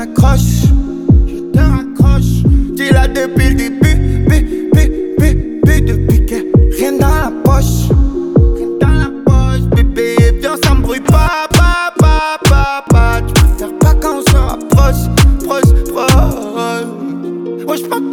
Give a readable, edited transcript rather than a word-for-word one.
raccroche. T'es là depuis le début, depuis que rien dans la poche. Bébé, viens, ça m'embrouille pas. Tu préfères pas quand on se rapproche, proche. Ouais, j'peux